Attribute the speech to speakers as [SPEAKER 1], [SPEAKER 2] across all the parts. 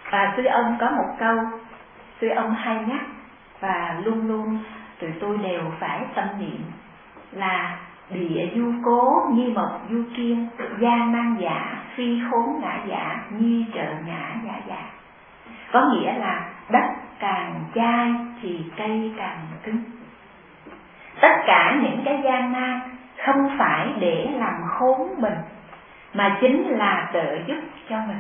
[SPEAKER 1] Sư ông có một câu sư ông hay nhắc và luôn luôn tụi tôi đều phải tâm niệm là địa du cố nhi mộc du kiên, gian nan giả phi khốn ngã giả, nhi trợ ngã giả giả. Có nghĩa là đất càng chai thì cây càng cứng. Tất cả những cái gian nan không phải để làm khốn mình, mà chính là trợ giúp cho mình.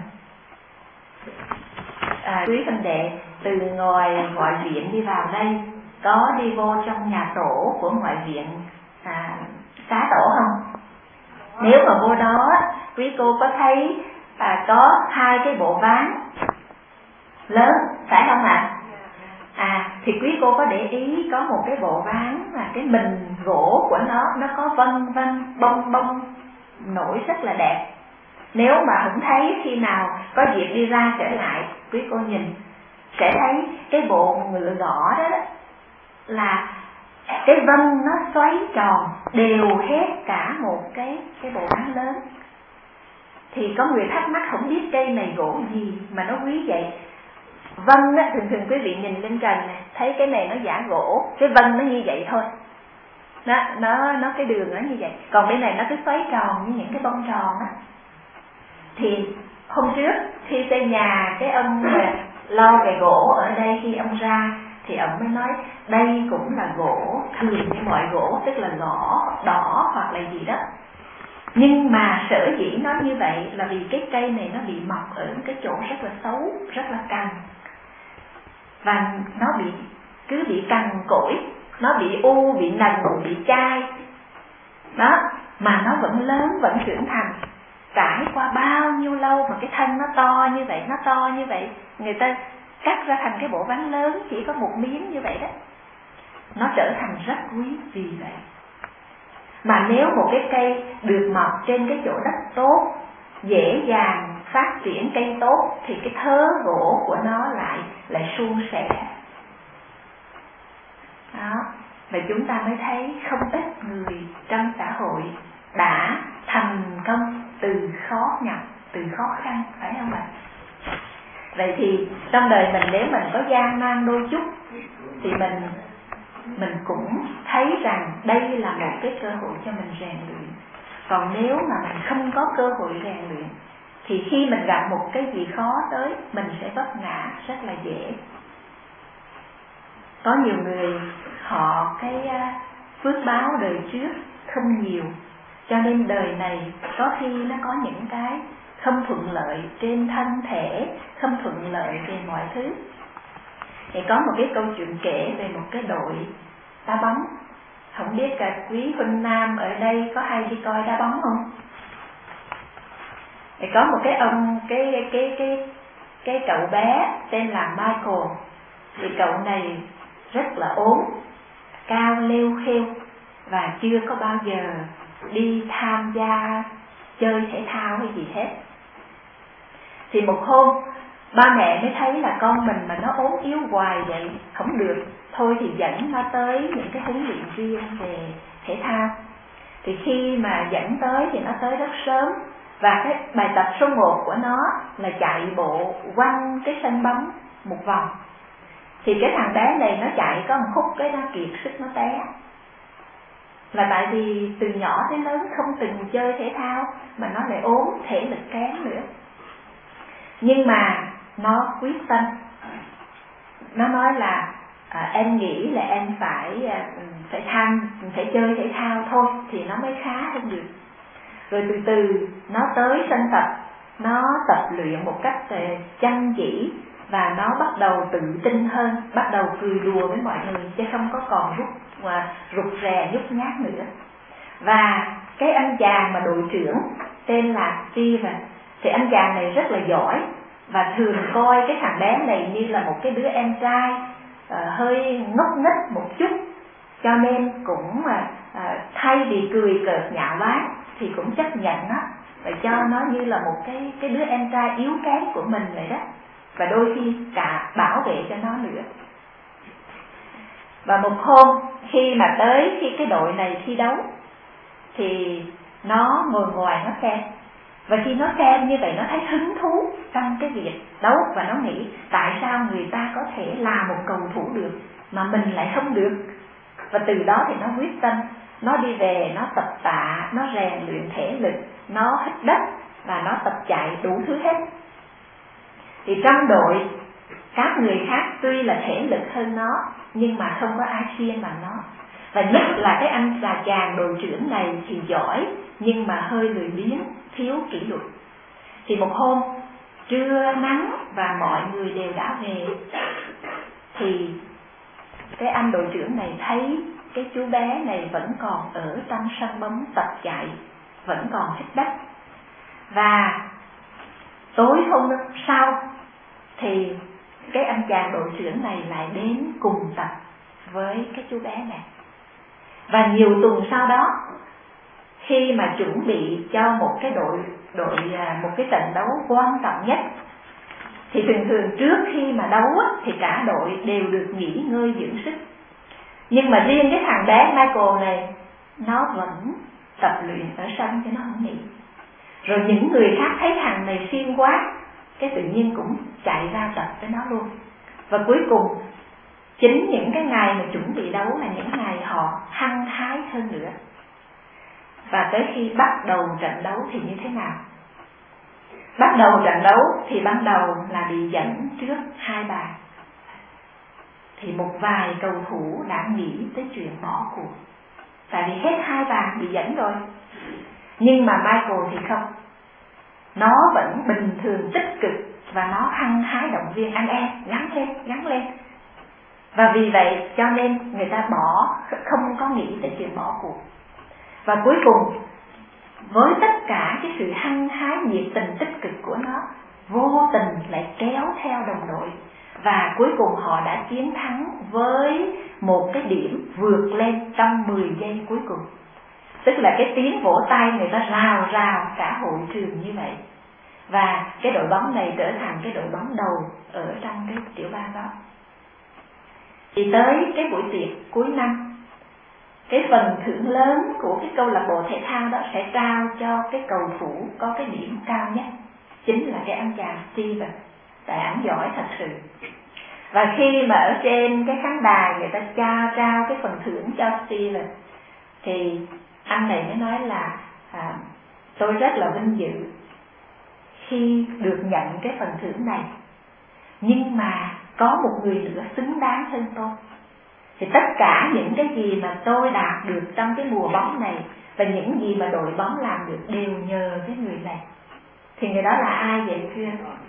[SPEAKER 1] Quý huynh đệ từ ngoài ngoại viện đi vào đây, có đi vô trong nhà tổ của ngoại viện xá tổ không? Nếu mà vô đó, quý cô có thấy có 2 cái bộ ván lớn, phải không ạ? Thì quý cô có để ý có một cái bộ ván mà cái mình gỗ của nó có vân vân bông bông nổi rất là đẹp. Nếu mà không thấy, khi nào có dịp đi ra trở lại, quý cô nhìn sẽ thấy cái bộ ngựa gõ đó là cái vân nó xoáy tròn đều hết cả một cái bộ ván lớn. Thì có người thắc mắc không biết cây này gỗ gì mà nó quý vậy. Vân á, thường quý vị nhìn lên trần này, thấy cái này nó giả gỗ, cái vân nó như vậy thôi. Nó cái đường nó như vậy. Còn bên này nó cứ xoáy tròn như những cái bông tròn á. Thì hôm trước khi xây nhà, cái ông lo về gỗ ở đây, khi ông ra thì ông mới nói đây cũng là gỗ thường như mọi gỗ, tức là gõ đỏ hoặc là gì đó. Nhưng mà sở dĩ nó như vậy là vì cái cây này nó bị mọc ở cái chỗ rất là xấu, rất là cằn. Và nó cứ bị cằn cỗi, nó bị u, bị nần, bị chai. Đó, mà nó vẫn lớn, vẫn trưởng thành. Trải qua bao nhiêu lâu mà cái thân nó to như vậy, người ta cắt ra thành cái bộ ván lớn chỉ có một miếng như vậy đó. Nó trở thành rất quý vì vậy. Mà nếu một cái cây được mọc trên cái chỗ đất tốt, dễ dàng phát triển cây tốt, thì cái thớ gỗ của nó lại suôn sẻ. Đó, và chúng ta mới thấy không ít người trong xã hội đã thành công từ khó nhọc, từ khó khăn, phải không ạ? Vậy thì trong đời mình, nếu mình có gian nan đôi chút thì mình cũng thấy rằng đây là một cái cơ hội cho mình rèn luyện. Còn nếu mà mình không có cơ hội rèn luyện thì khi mình gặp một cái gì khó tới, mình sẽ vấp ngã rất là dễ. Có nhiều người họ cái phước báo đời trước không nhiều, cho nên đời này có khi nó có những cái không thuận lợi trên thân thể, không thuận lợi về mọi thứ. Thì có một cái câu chuyện kể về một cái đội đá bóng. Không biết quý huynh nam ở đây có hay đi coi đá bóng không? Thì có một cái ông, cái cậu bé tên là Michael. Thì cậu này rất là ốm, cao lêu khêu và chưa có bao giờ đi tham gia chơi thể thao hay gì hết. Thì một hôm ba mẹ mới thấy là con mình mà nó ốm yếu hoài vậy không được, thôi thì dẫn nó tới những cái huấn luyện viên về thể thao. Thì khi mà dẫn tới thì nó tới rất sớm, và cái bài tập số 1 của nó là chạy bộ quanh cái sân bóng một vòng. Thì cái thằng bé này nó chạy có một khúc cái nó kiệt sức, nó té. Là tại vì từ nhỏ tới lớn không từng chơi thể thao, mà nó lại ốm, thể lực kém nữa. Nhưng mà nó quyết tâm. Nó nói là em nghĩ là em phải chơi thể thao thôi thì nó mới khá hơn được. Rồi từ từ nó tới sân tập, nó tập luyện một cách chăm chỉ, và nó bắt đầu tự tin hơn, bắt đầu cười đùa với mọi người, chứ không có còn rụt rè nhút nhát nữa. Và cái anh chàng mà đội trưởng tên là Steven, thì anh chàng này rất là giỏi và thường coi cái thằng bé này như là một cái đứa em trai hơi ngốc nghếch một chút, cho nên cũng thay vì cười cợt nhạo báng thì cũng chấp nhận nó và cho nó như là một cái đứa em trai yếu kém của mình vậy đó, và đôi khi cả bảo vệ cho nó nữa. Và một hôm khi cái đội này thi đấu thì nó ngồi ngoài nó xem, Và khi nó xem như vậy nó thấy hứng thú trong cái việc đấu, và nó nghĩ tại sao người ta có thể là một cầu thủ được mà mình lại không được. Và từ đó thì nó quyết tâm, nó đi về, nó tập tạ, nó rèn luyện thể lực, nó hít đất và nó tập chạy đủ thứ hết. Thì trong đội các người khác tuy là thể lực hơn nó nhưng mà không có ai siêng bằng nó. Và nhất là cái anh chàng đội trưởng này thì giỏi nhưng mà hơi lười biếng, thiếu kỷ luật. Thì một hôm trưa nắng và mọi người đều đã về, thì cái anh đội trưởng này thấy cái chú bé này vẫn còn ở trong sân bóng tập chạy, vẫn còn hít đất. Và tối hôm sau thì cái anh chàng đội trưởng này lại đến cùng tập với cái chú bé này. Và nhiều tuần sau đó, khi mà chuẩn bị cho một cái một cái trận đấu quan trọng nhất, thì thường trước khi mà đấu thì cả đội đều được nghỉ ngơi dưỡng sức. Nhưng mà riêng cái thằng bé Michael này, nó vẫn tập luyện ở sân chứ nó không nghỉ. Rồi những người khác thấy thằng này siêng quá, cái tự nhiên cũng chạy ra tập với nó luôn. Và cuối cùng chính những cái ngày mà chuẩn bị đấu là những ngày họ hăng hái hơn nữa. Và tới khi bắt đầu trận đấu thì như thế nào? Bắt đầu trận đấu thì ban đầu là bị dẫn trước 2 bàn. Thì một vài cầu thủ đã nghĩ tới chuyện bỏ cuộc, tại vì hết 2 bàn bị dẫn rồi. Nhưng mà Michael thì không. Nó vẫn bình thường tích cực và nó hăng hái động viên anh em gắng lên. Và vì vậy cho nên người ta không có nghĩ tới chuyện bỏ cuộc. Và cuối cùng với tất cả cái sự hăng hái nhiệt tình tích cực của nó, vô tình lại kéo theo đồng đội. Và cuối cùng họ đã chiến thắng với một cái điểm vượt lên trong 10 giây cuối cùng. Tức là cái tiếng vỗ tay người ta rào rào cả hội trường như vậy. Và cái đội bóng này trở thành cái đội bóng đầu ở trong cái tiểu bang đó. Thì tới cái buổi tiệc cuối năm, cái phần thưởng lớn của cái câu lạc bộ thể thao đó sẽ trao cho cái cầu thủ có cái điểm cao nhất, chính là cái anh chàng Steven, tại ảnh giỏi thật sự. Và khi mà ở trên cái khán đài người ta trao cái phần thưởng cho Steven, thì anh này mới nói là tôi rất là vinh dự khi được nhận cái phần thưởng này, nhưng mà có một người nữa xứng đáng hơn tôi. Thì tất cả những cái gì mà tôi đạt được trong cái mùa bóng này và những gì mà đội bóng làm được đều nhờ cái người này. Thì người đó là ai vậy thưa?